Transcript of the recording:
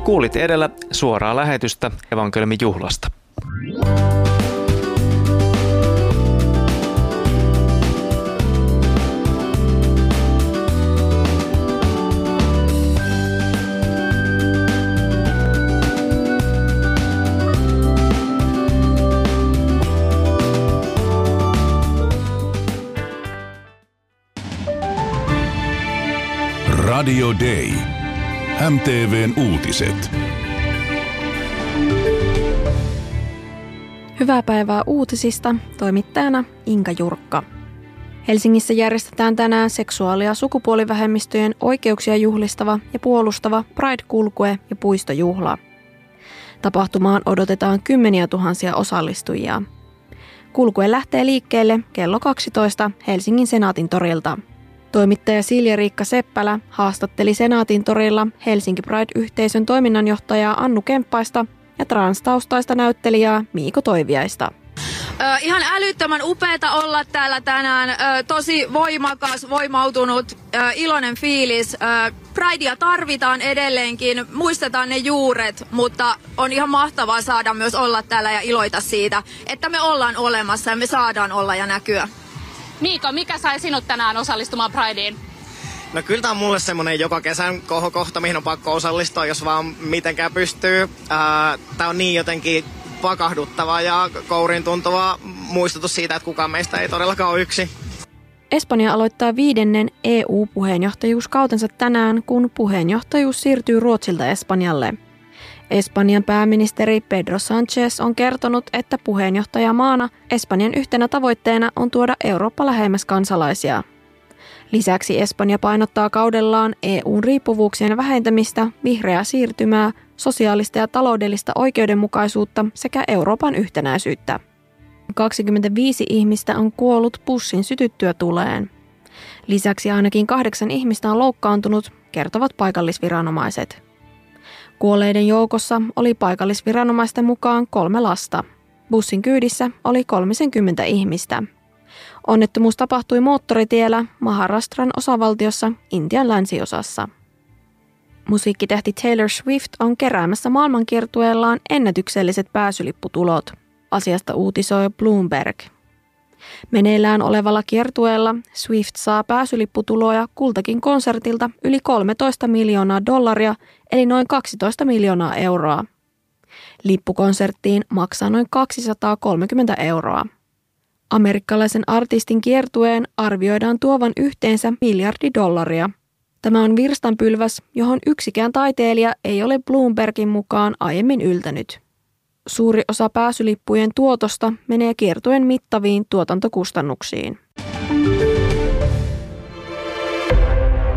Kuulit edellä suoraa lähetystä evankeliumin juhlasta. Radio Day. MTV:n uutiset. Hyvää päivää uutisista. Toimittajana Inka Jurkka. Helsingissä järjestetään tänään seksuaali- ja sukupuolivähemmistöjen oikeuksia juhlistava ja puolustava Pride-kulkue ja puistojuhla. Tapahtumaan odotetaan kymmeniä tuhansia osallistujia. Kulkue lähtee liikkeelle kello 12 Helsingin Senaatin torilta. Toimittaja Silja-Riikka Seppälä haastatteli Senaatin torilla Helsinki Pride-yhteisön toiminnanjohtajaa Annu Kemppaista ja transtaustaista näyttelijää Miiko Toiviaista. Ihan älyttömän upeata olla täällä tänään. Tosi voimakas, voimautunut, iloinen fiilis. Pridea tarvitaan edelleenkin, muistetaan ne juuret, mutta on ihan mahtavaa saada myös olla täällä ja iloita siitä, että me ollaan olemassa ja me saadaan olla ja näkyä. Miiko, mikä sai sinut tänään osallistumaan Prideen? No kyllä tää on mulle semmonen joka kesän kohokohta, mihin on pakko osallistua, jos vaan mitenkään pystyy. Tää on niin jotenkin pakahduttava ja kouriin tuntuva muistutus siitä, että kukaan meistä ei todellakaan ole yksin. Espanja aloittaa 5. EU-puheenjohtajuuskautensa tänään, kun puheenjohtajuus siirtyy Ruotsilta Espanjalle. Espanjan pääministeri Pedro Sánchez on kertonut, että puheenjohtajamaana Espanjan yhtenä tavoitteena on tuoda Eurooppa lähemmäs kansalaisia. Lisäksi Espanja painottaa kaudellaan EU:n riippuvuuksien vähentämistä, vihreää siirtymää, sosiaalista ja taloudellista oikeudenmukaisuutta sekä Euroopan yhtenäisyyttä. 25 ihmistä on kuollut bussin sytyttyä tuleen. Lisäksi ainakin 8 ihmistä on loukkaantunut, kertovat paikallisviranomaiset. Kuolleiden joukossa oli paikallisviranomaisten mukaan 3 lasta. Bussin kyydissä oli 30 ihmistä. Onnettomuus tapahtui moottoritiellä Maharashtran osavaltiossa Intian länsiosassa. Musiikkitähti Taylor Swift on keräämässä maailmankiertueellaan ennätykselliset pääsylipputulot. Asiasta uutisoi Bloomberg. Meneillään olevalla kiertueella Swift saa pääsylipputuloja kultakin konsertilta yli $13 miljoonaa, eli noin 12 miljoonaa euroa. Lippukonserttiin maksaa noin 230 euroa. Amerikkalaisen artistin kiertueen arvioidaan tuovan yhteensä $1 miljardi. Tämä on virstanpylväs, johon yksikään taiteilija ei ole Bloombergin mukaan aiemmin yltänyt. Suuri osa pääsylippujen tuotosta menee kiertueen mittaviin tuotantokustannuksiin.